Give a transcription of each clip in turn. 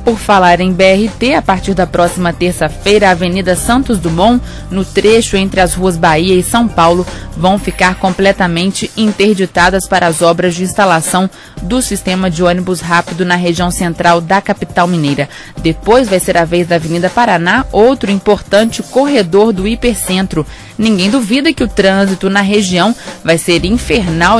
Por falar em BRT, a partir da próxima terça-feira, a Avenida Santos Dumont, no trecho entre as ruas Bahia e São Paulo, vão ficar completamente interditadas para as obras de instalação do sistema de ônibus rápido na região central da capital mineira. Depois vai ser a vez da Avenida Paraná, outro importante corredor do hipercentro. Ninguém duvida que o trânsito na região vai ser infernal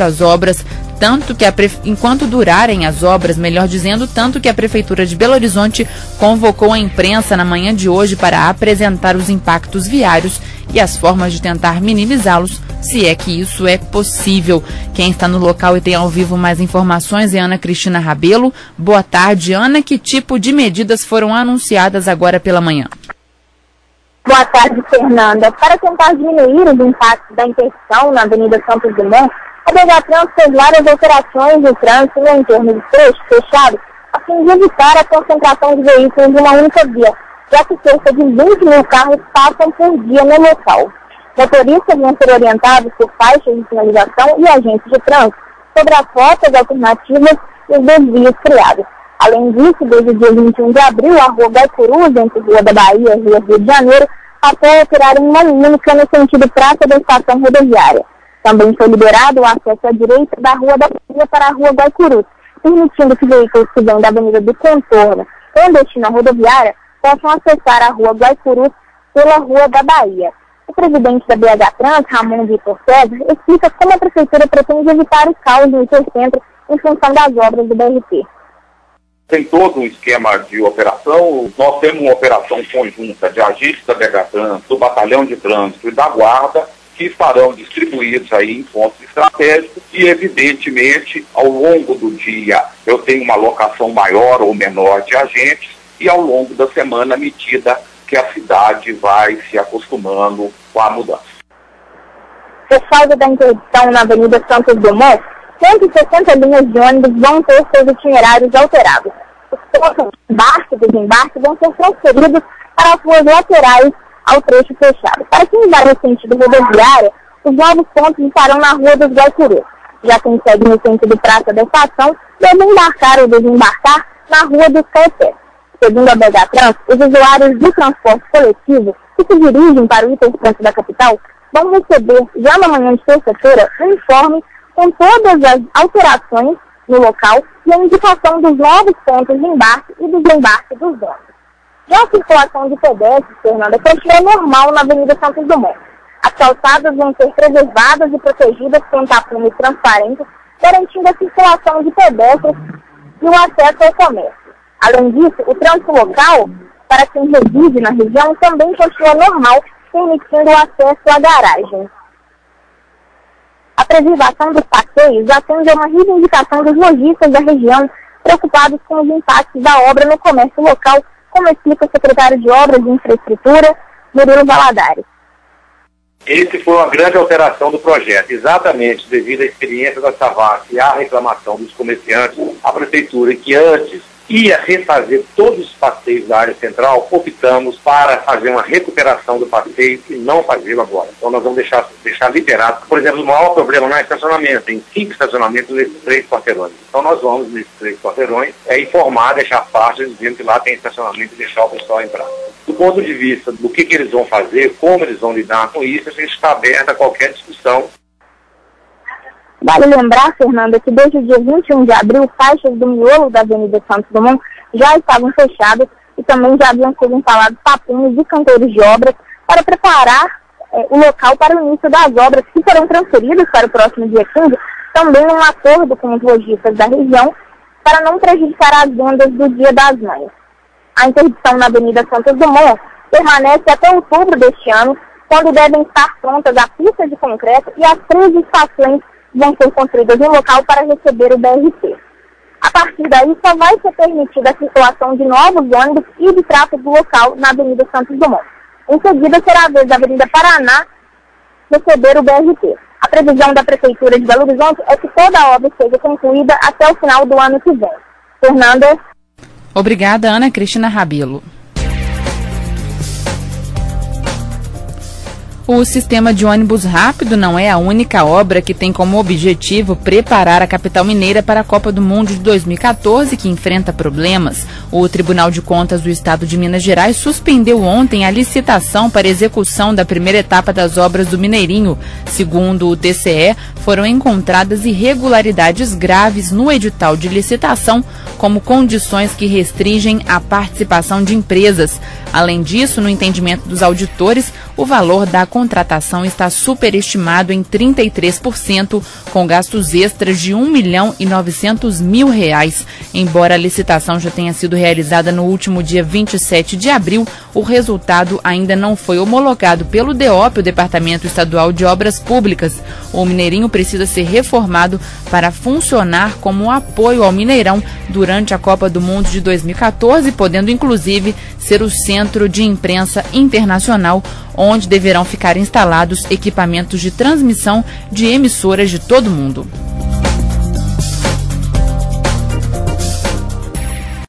enquanto durarem as obras, melhor dizendo, tanto que a Prefeitura de Belo Horizonte convocou a imprensa na manhã de hoje para apresentar os impactos viários e as formas de tentar minimizá-los, se é que isso é possível. Quem está no local e tem ao vivo mais informações é Ana Cristina Rabelo. Boa tarde, Ana. Que tipo de medidas foram anunciadas agora pela manhã? Boa tarde, Fernanda. Para tentar diminuir os impactos da interdição na Avenida Santos Dumont, a DGTRANS fez várias alterações de trânsito no entorno do trecho fechado, a fim de evitar a concentração de veículos em uma única via, já que cerca de 20 mil carros passam por dia no local. Motoristas vão ser orientados por faixas de sinalização e agentes de trânsito sobre as rotas alternativas e os desvios criados. Além disso, desde o dia 21 de abril, a rua Guaicurus, entre Rua da Bahia e Rua Rio de Janeiro, passou a operar em uma única no sentido praça da estação rodoviária. Também foi liberado o acesso à direita da Rua da Bahia para a Rua Guaicurus, permitindo que veículos que vêm da Avenida do Contorno com destino à rodoviária possam acessar a Rua Guaicurus pela Rua da Bahia. O presidente da DGTRANS, Ramon Vitor César, explica como a Prefeitura pretende evitar o caos no hipercentro em função das obras do BRT. Tem todo um esquema de operação. Nós temos uma operação conjunta de agentes da DGTRANS, do Batalhão de Trânsito e da Guarda, que estarão distribuídos aí em pontos estratégicos e, evidentemente, ao longo do dia eu tenho uma alocação maior ou menor de agentes e ao longo da semana, à medida que a cidade vai se acostumando com a mudança. Por causa da interdição na Avenida Santos Dumont, 160 linhas de ônibus vão ter seus itinerários alterados. Os pontos de embarque e desembarque vão ser transferidos para as ruas laterais ao trecho fechado. Para quem vai no sentido rodoviária, os novos pontos estarão na Rua dos Guaicurus. Já quem segue no sentido praça da estação deve embarcar ou desembarcar na Rua dos Caetés. Segundo a DGTRANS, os usuários do transporte coletivo que se dirigem para o hipercentro da capital vão receber, já na manhã de terça-feira, um informe com todas as alterações no local e a indicação dos novos pontos de embarque e desembarque dos ônibus. Já a circulação de pedestres, Fernanda, continua normal na Avenida Santos Dumont. As calçadas vão ser preservadas e protegidas com tapumes transparentes, garantindo a circulação de pedestres e o acesso ao comércio. Além disso, o trânsito local, para quem reside na região, também continua normal, permitindo o acesso à garagem. A preservação dos passeios atende a uma reivindicação dos lojistas da região, preocupados com os impactos da obra no comércio local, como explica o secretário de Obras e Infraestrutura, Murilo Valadares. Esse foi uma grande alteração do projeto, exatamente devido à experiência da Savassi e à reclamação dos comerciantes. A Prefeitura, que antes ia refazer todos os passeios da área central, optamos para fazer uma recuperação do passeio e não fazê-lo agora. Então nós vamos deixar liberado. Por exemplo, o maior problema não é estacionamento, tem 5 estacionamentos nesses 3 quarteirões. Então nós vamos nesses 3 quarteirões informar, deixar faixas dizendo que lá tem estacionamento e deixar o pessoal entrar. Do ponto de vista do que eles vão fazer, como eles vão lidar com isso, a gente está aberto a qualquer discussão. Vale lembrar, Fernanda, que desde o dia 21 de abril, faixas do miolo da Avenida Santos Dumont já estavam fechadas e também já haviam sido instalados tapumes e canteiros de obras para preparar o local para o início das obras que serão transferidas para o próximo dia 15, também em um acordo com os lojistas da região para não prejudicar as vendas do Dia das Mães. A interdição na Avenida Santos Dumont permanece até outubro deste ano, quando devem estar prontas a pista de concreto e as 13 estações vão ser construídas no local para receber o BRT. A partir daí, só vai ser permitida a circulação de novos ônibus e de tráfego do local na Avenida Santos Dumont. Em seguida, será a vez da Avenida Paraná receber o BRT. A previsão da Prefeitura de Belo Horizonte é que toda a obra seja concluída até o final do ano que vem. Fernanda. Obrigada, Ana Cristina Rabelo. O sistema de ônibus rápido não é a única obra que tem como objetivo preparar a capital mineira para a Copa do Mundo de 2014, que enfrenta problemas. O Tribunal de Contas do Estado de Minas Gerais suspendeu ontem a licitação para execução da primeira etapa das obras do Mineirinho. Segundo o TCE, foram encontradas irregularidades graves no edital de licitação, como condições que restringem a participação de empresas. Além disso, no entendimento dos auditores, o valor da contratação está superestimado em 33%, com gastos extras de R$ 1.900.000. Embora a licitação já tenha sido realizada no último dia 27 de abril, o resultado ainda não foi homologado pelo DEOP, o Departamento Estadual de Obras Públicas. O Mineirinho precisa ser reformado para funcionar como apoio ao Mineirão durante a Copa do Mundo de 2014, podendo inclusive ser o centro de imprensa internacional, onde deverão ficar instalados equipamentos de transmissão de emissoras de todo o mundo.